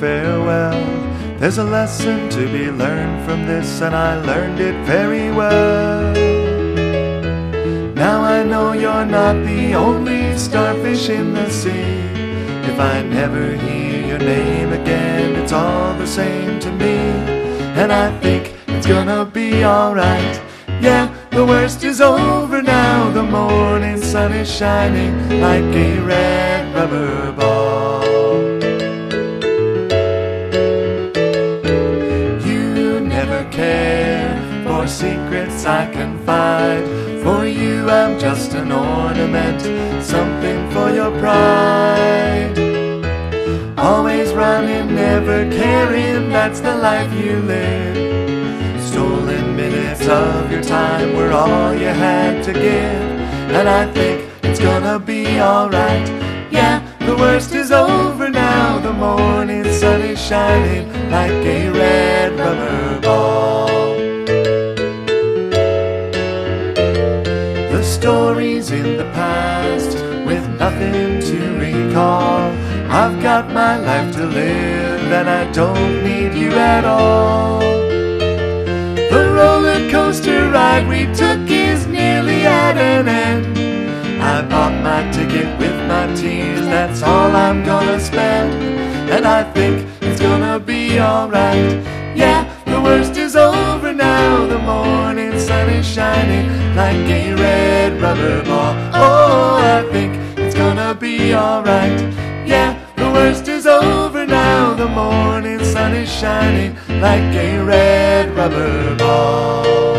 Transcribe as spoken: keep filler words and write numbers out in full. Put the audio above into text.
farewell. There's a lesson to be learned from this, and I learned it very well. Now I know you're not the only starfish in the sea. If I never hear your name again, it's all the same to me. And I think it's gonna be alright. Yeah, the worst is over now. The morning sun is shining like a red rubber ball. You never care for secrets I confide. For you I'm just an ornament, something for your pride. Always running, never caring, that's the life you live. Stolen minutes of your time were all you had to give. And I think it's gonna be alright. Yeah, the worst is over now. The morning sun is shining like a red rubber ball. The stories in the past with nothing to recall. I've got my life to live and I don't need you at all. The roller coaster ride we took is nearly at an end. I bought my ticket with my tears, that's all I'm gonna spend. And I think it's gonna be alright. Yeah, the worst is over now. The morning sun is shining like a red rubber ball. Oh, I think it's gonna be alright. Yeah, the worst is over now. The morning sun is shining like a red rubber ball.